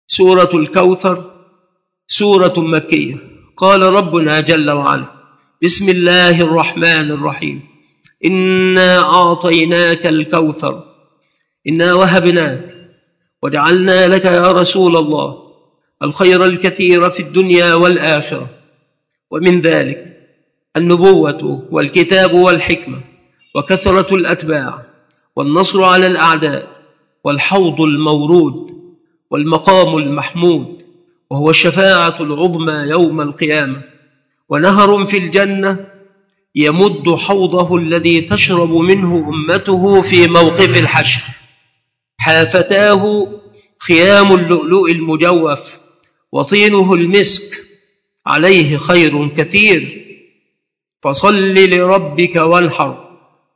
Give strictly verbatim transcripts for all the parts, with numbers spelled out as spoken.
سورة الكوثر سورة مكية. قال ربنا جل وعلا: بسم الله الرحمن الرحيم. إنا أعطيناك الكوثر إنا وهبناك وجعلنا لك يا رسول الله الخير الكثير في الدنيا والآخرة، ومن ذلك النبوة والكتاب والحكمة وكثرة الأتباع والنصر على الأعداء والحوض المورود والمقام المحمود وهو الشفاعة العظمى يوم القيامة، ونهر في الجنة يمد حوضه الذي تشرب منه أمته في موقف الحشر، حافتاه خيام اللؤلؤ المجوف وطينه المسك، عليه خير كثير، فصل لربك وانحر.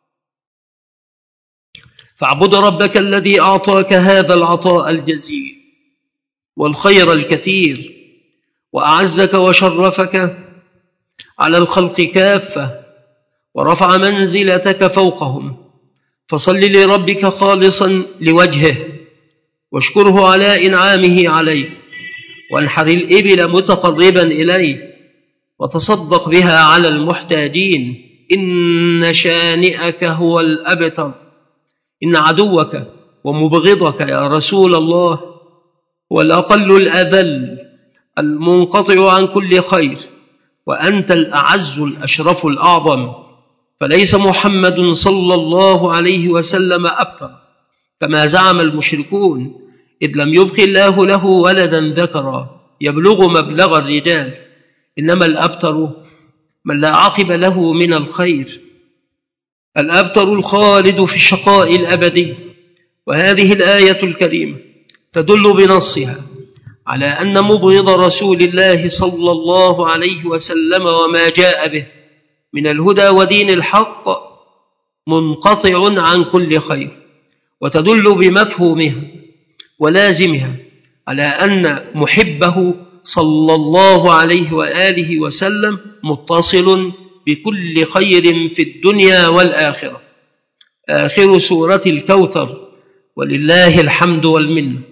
فاعبد ربك الذي أعطاك هذا العطاء الجزيل والخير الكثير، وأعزك وشرفك على الخلق كافة، ورفع منزلتك فوقهم، فصل لربك خالصا لوجهه، واشكره على إنعامه عليك، وانحر الإبل متقربا إليه، وتصدق بها على المحتاجين. إن شانئك هو الأبتر. إن عدوك ومبغضك يا رسول الله هو الأقل الأذل المنقطع عن كل خير، وأنت الأعز الأشرف الأعظم، فليس محمد صلى الله عليه وسلم أبتر كما زعم المشركون، إذ لم يبق الله له ولدا ذكرا يبلغ مبلغ الرجال، إنما الأبتر من لا عقب له من الخير، الأبتر الخالد في الشقاء الأبدي. وهذه الآية الكريمة تدل بنصها على أن مبغض رسول الله صلى الله عليه وسلم وما جاء به من الهدى ودين الحق منقطع عن كل خير، وتدل بمفهومها ولازمها على أن محبه صلى الله عليه وآله وسلم متصل بكل خير في الدنيا والآخرة. آخر سورة الكوثر، ولله الحمد والمنة.